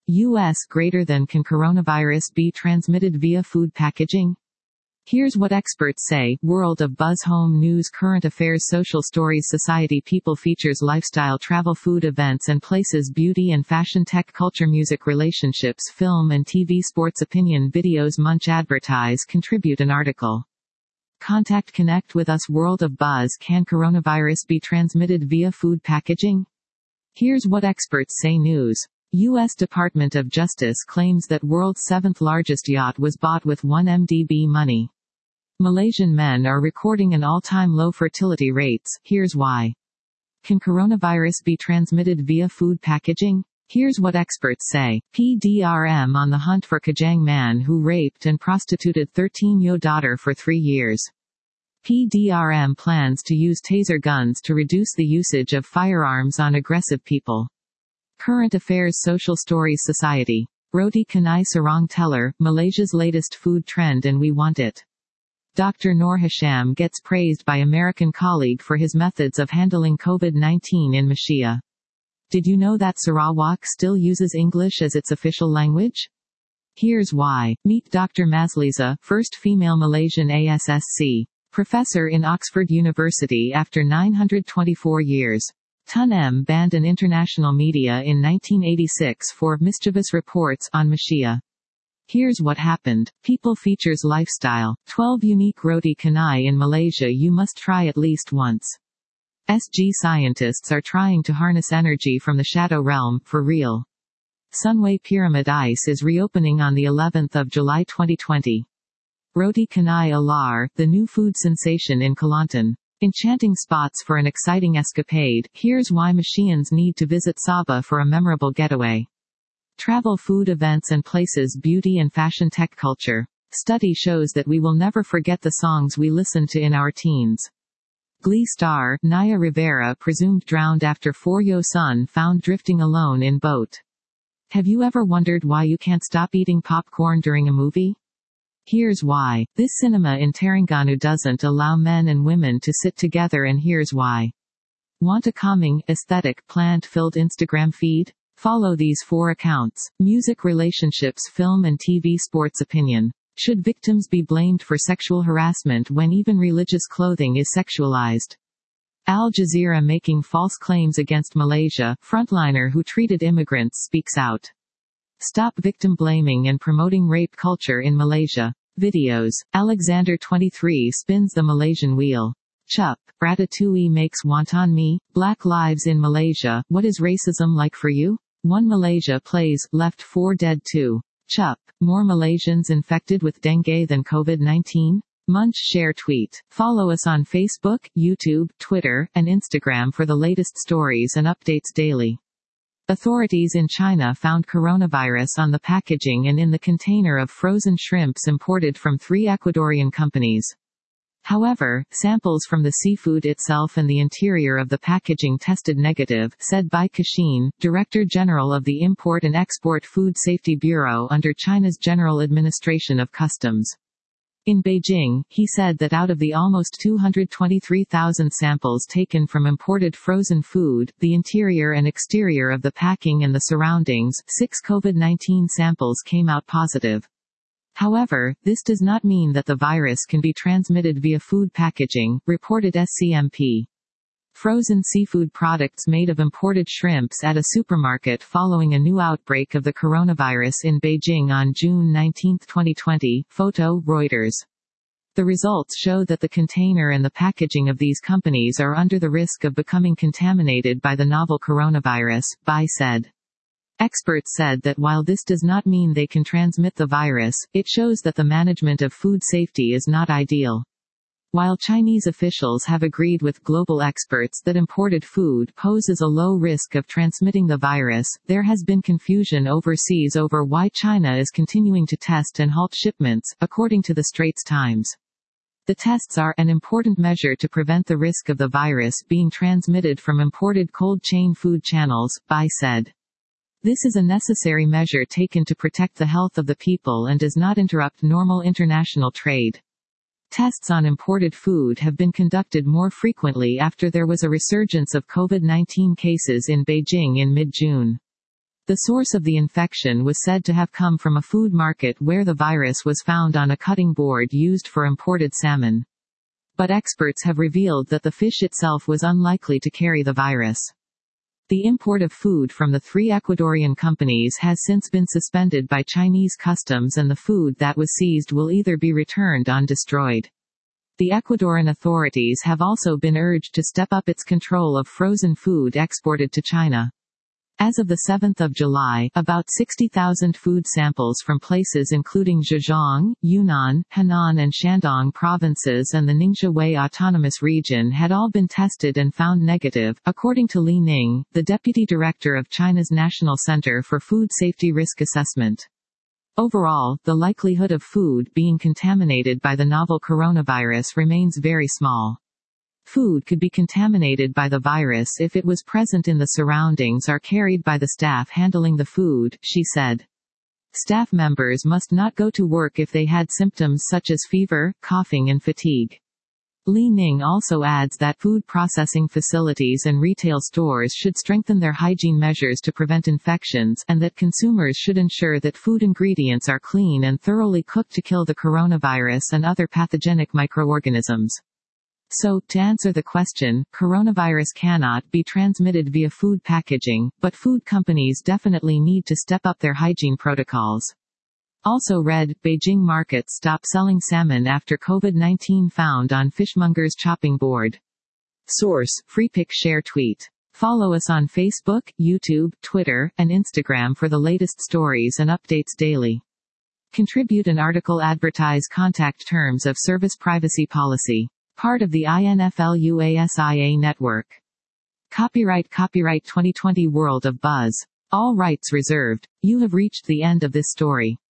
U.S. greater than. Can coronavirus be transmitted via food packaging? Here's what experts say. World of Buzz. Home news, current affairs, social stories, society, people, features, lifestyle, travel, food, events and places, beauty and fashion, tech, culture, music, relationships, film and TV, sports, opinion, videos, munch, advertise, contribute an article. Contact, connect with us. World of Buzz. Can coronavirus be transmitted via food packaging? Here's what experts say. News. U.S. Department of Justice claims that world's seventh largest yacht was bought with 1 MDB money. Malaysian men are recording an all-time low fertility rates. Here's why. Can coronavirus be transmitted via food packaging? Here's what experts say. PDRM on the hunt for Kajang man who raped and prostituted 13-year-old daughter for 3 years. PDRM plans to use taser guns to reduce the usage of firearms on aggressive people. Current affairs, social stories, society. Roti Canai Sarong Teller, Malaysia's latest food trend and we want it. Dr. Noor Hisham gets praised by American colleague for his methods of handling COVID-19 in Malaysia. Did you know that Sarawak still uses English as its official language? Here's why. Meet Dr. Mazliza, first female Malaysian ASSC professor in Oxford University after 924 years. Tun M banned an international media in 1986 for mischievous reports on Malaysia. Here's what happened. People, features, lifestyle. 12 unique roti canai in Malaysia you must try at least once. SG scientists are trying to harness energy from the shadow realm, for real. Sunway Pyramid Ice is reopening on the 11th of July 2020. Roti Canai Alar, the new food sensation in Kelantan. Enchanting spots for an exciting escapade. Here's why Malaysians need to visit Sabah for a memorable getaway. Travel, food, events and places, beauty and fashion, tech, culture. Study shows that we will never forget the songs we listened to in our teens. Glee star, Naya Rivera presumed drowned after 4-year-old son found drifting alone in boat. Have you ever wondered why you can't stop eating popcorn during a movie? Here's why. This cinema in Terengganu doesn't allow men and women to sit together and here's why. Want a calming, aesthetic, plant-filled Instagram feed? Follow these 4 accounts. Music, relationships, film and TV, sports, opinion. Should victims be blamed for sexual harassment when even religious clothing is sexualized? Al Jazeera making false claims against Malaysia. Frontliner who treated immigrants speaks out. Stop victim blaming and promoting rape culture in Malaysia. Videos. Alexander 23 spins the Malaysian wheel. Chup. Ratatouille makes wonton mee. Black lives in Malaysia. What is racism like for you? 1 Malaysia plays, left 4 dead 2. Chup. More Malaysians infected with dengue than COVID-19? Munch, share, tweet. Follow us on Facebook, YouTube, Twitter, and Instagram for the latest stories and updates daily. Authorities in China found coronavirus on the packaging and in the container of frozen shrimps imported from 3 Ecuadorian companies. However, samples from the seafood itself and the interior of the packaging tested negative, said Bai Kexin, Director General of the Import and Export Food Safety Bureau under China's General Administration of Customs. In Beijing, he said that out of the almost 223,000 samples taken from imported frozen food, the interior and exterior of the packing and the surroundings, 6 COVID-19 samples came out positive. However, this does not mean that the virus can be transmitted via food packaging, reported SCMP. Frozen seafood products made of imported shrimps at a supermarket following a new outbreak of the coronavirus in Beijing on June 19, 2020. Photo, Reuters. The results show that the container and the packaging of these companies are under the risk of becoming contaminated by the novel coronavirus, Bai said. Experts said that while this does not mean they can transmit the virus, it shows that the management of food safety is not ideal. While Chinese officials have agreed with global experts that imported food poses a low risk of transmitting the virus, there has been confusion overseas over why China is continuing to test and halt shipments, according to the Straits Times. The tests are an important measure to prevent the risk of the virus being transmitted from imported cold chain food channels, Bai said. This is a necessary measure taken to protect the health of the people and does not interrupt normal international trade. Tests on imported food have been conducted more frequently after there was a resurgence of COVID-19 cases in Beijing in mid-June. The source of the infection was said to have come from a food market where the virus was found on a cutting board used for imported salmon. But experts have revealed that the fish itself was unlikely to carry the virus. The import of food from the 3 Ecuadorian companies has since been suspended by Chinese customs, and the food that was seized will either be returned or destroyed. The Ecuadorian authorities have also been urged to step up its control of frozen food exported to China. As of 7 July, about 60,000 food samples from places including Zhejiang, Yunnan, Henan and Shandong provinces and the Ningxia Hui Autonomous Region had all been tested and found negative, according to Li Ning, the deputy director of China's National Center for Food Safety Risk Assessment. Overall, the likelihood of food being contaminated by the novel coronavirus remains very small. Food could be contaminated by the virus if it was present in the surroundings or carried by the staff handling the food, she said. Staff members must not go to work if they had symptoms such as fever, coughing and fatigue. Li Ning also adds that food processing facilities and retail stores should strengthen their hygiene measures to prevent infections, and that consumers should ensure that food ingredients are clean and thoroughly cooked to kill the coronavirus and other pathogenic microorganisms. So, to answer the question, coronavirus cannot be transmitted via food packaging, but food companies definitely need to step up their hygiene protocols. Also read, Beijing markets stop selling salmon after COVID-19 found on fishmonger's chopping board. Source, FreePic Share tweet. Follow us on Facebook, YouTube, Twitter, and Instagram for the latest stories and updates daily. Contribute an article. Advertise. Contact terms of service. Privacy policy. Part of the INFLUASIA network. Copyright 2020 World of Buzz. All rights reserved. You have reached the end of this story.